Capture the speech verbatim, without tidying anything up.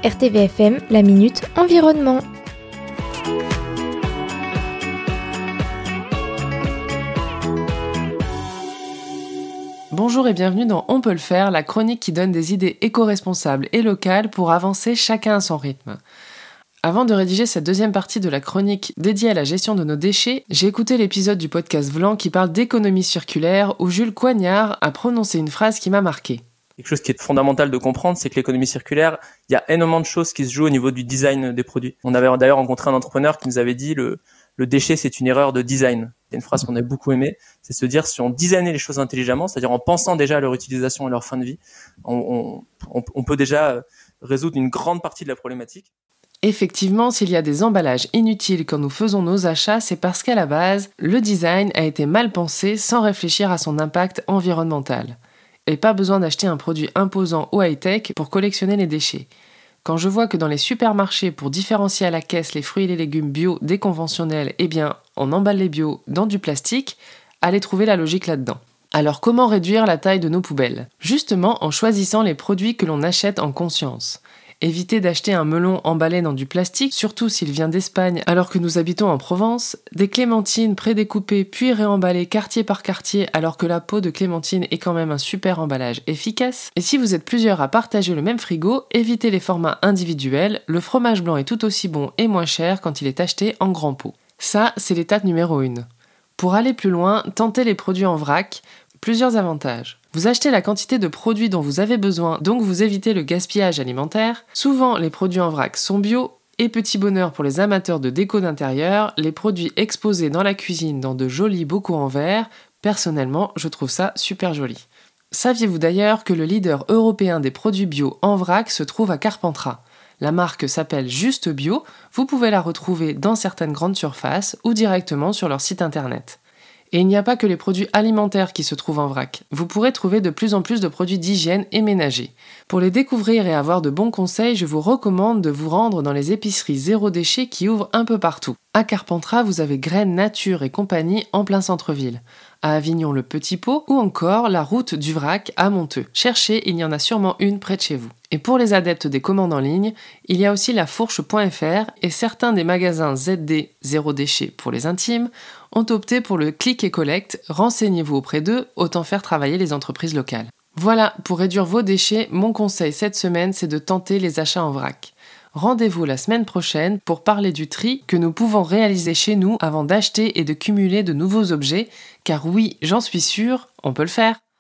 R T V F M, la Minute Environnement. Bonjour et bienvenue dans On peut le faire, la chronique qui donne des idées éco-responsables et locales pour avancer chacun à son rythme. Avant de rédiger cette deuxième partie de la chronique dédiée à la gestion de nos déchets, j'ai écouté l'épisode du podcast Vlan qui parle d'économie circulaire où Jules Coignard a prononcé une phrase qui m'a marqué. Quelque chose qui est fondamental de comprendre, c'est que l'économie circulaire, il y a énormément de choses qui se jouent au niveau du design des produits. On avait d'ailleurs rencontré un entrepreneur qui nous avait dit le, le déchet, c'est une erreur de design. C'est une phrase qu'on a beaucoup aimée. C'est se dire, si on designait les choses intelligemment, c'est-à-dire en pensant déjà à leur utilisation et leur fin de vie, on, on, on peut déjà résoudre une grande partie de la problématique. Effectivement, s'il y a des emballages inutiles quand nous faisons nos achats, c'est parce qu'à la base, le design a été mal pensé sans réfléchir à son impact environnemental. Et pas besoin d'acheter un produit imposant ou high-tech pour collectionner les déchets. Quand je vois que dans les supermarchés, pour différencier à la caisse les fruits et les légumes bio des conventionnels, eh bien, on emballe les bio dans du plastique, allez trouver la logique là-dedans. Alors comment réduire la taille de nos poubelles ? Justement en choisissant les produits que l'on achète en conscience. Évitez d'acheter un melon emballé dans du plastique, surtout s'il vient d'Espagne alors que nous habitons en Provence, des clémentines prédécoupées puis réemballées quartier par quartier alors que la peau de clémentine est quand même un super emballage efficace. Et si vous êtes plusieurs à partager le même frigo, évitez les formats individuels, le fromage blanc est tout aussi bon et moins cher quand il est acheté en grand pot. Ça, c'est l'étape numéro un. Pour aller plus loin, tentez les produits en vrac. Plusieurs avantages. Vous achetez la quantité de produits dont vous avez besoin, donc vous évitez le gaspillage alimentaire. Souvent, les produits en vrac sont bio. Et petit bonheur pour les amateurs de déco d'intérieur, les produits exposés dans la cuisine dans de jolis bocaux en verre, personnellement, je trouve ça super joli. Saviez-vous d'ailleurs que le leader européen des produits bio en vrac se trouve à Carpentras ? La marque s'appelle Juste Bio, vous pouvez la retrouver dans certaines grandes surfaces ou directement sur leur site internet. Et il n'y a pas que les produits alimentaires qui se trouvent en vrac. Vous pourrez trouver de plus en plus de produits d'hygiène et ménagers. Pour les découvrir et avoir de bons conseils, je vous recommande de vous rendre dans les épiceries zéro déchet qui ouvrent un peu partout. À Carpentras, vous avez Graines, Nature et compagnie en plein centre-ville. À Avignon, le Petit Pot ou encore la route du Vrac à Monteux. Cherchez, il y en a sûrement une près de chez vous. Et pour les adeptes des commandes en ligne, il y a aussi la fourche point f r et certains des magasins Z D zéro déchet pour les intimes ont opté pour le click et collect. Renseignez-vous auprès d'eux, autant faire travailler les entreprises locales. Voilà, pour réduire vos déchets, mon conseil cette semaine, c'est de tenter les achats en vrac. Rendez-vous la semaine prochaine pour parler du tri que nous pouvons réaliser chez nous avant d'acheter et de cumuler de nouveaux objets, car oui, j'en suis sûre, on peut le faire.